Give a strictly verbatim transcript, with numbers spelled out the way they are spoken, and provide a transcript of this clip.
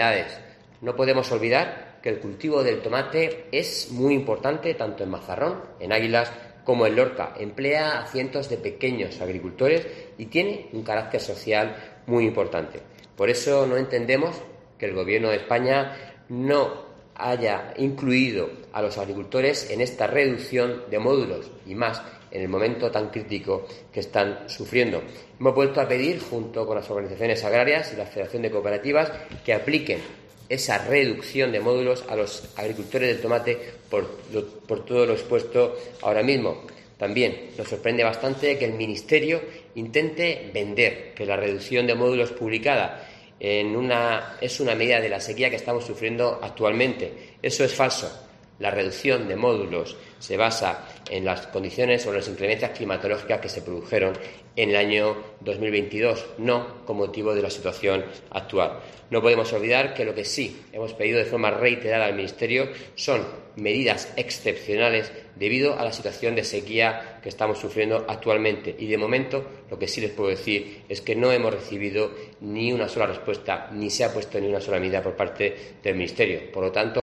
No podemos olvidar que el cultivo del tomate es muy importante tanto en Mazarrón, en Águilas, como en Lorca. Emplea a cientos de pequeños agricultores y tiene un carácter social muy importante. Por eso no entendemos que el Gobierno de España no haya incluido a los agricultores en esta reducción de módulos y más en el momento tan crítico que están sufriendo. Hemos vuelto a pedir, junto con las organizaciones agrarias y la Federación de Cooperativas, que apliquen esa reducción de módulos a los agricultores del tomate por, lo, por todo lo expuesto ahora mismo. También nos sorprende bastante que el Ministerio intente vender que la reducción de módulos publicada en una, es una medida de la sequía que estamos sufriendo actualmente. Eso es falso. La reducción de módulos se basa en las condiciones o las inclemencias climatológicas que se produjeron en el año dos mil veintidós, no con motivo de la situación actual. No podemos olvidar que lo que sí hemos pedido de forma reiterada al Ministerio son medidas excepcionales debido a la situación de sequía que estamos sufriendo actualmente. Y de momento lo que sí les puedo decir es que no hemos recibido ni una sola respuesta, ni se ha puesto ni una sola medida por parte del Ministerio. Por lo tanto,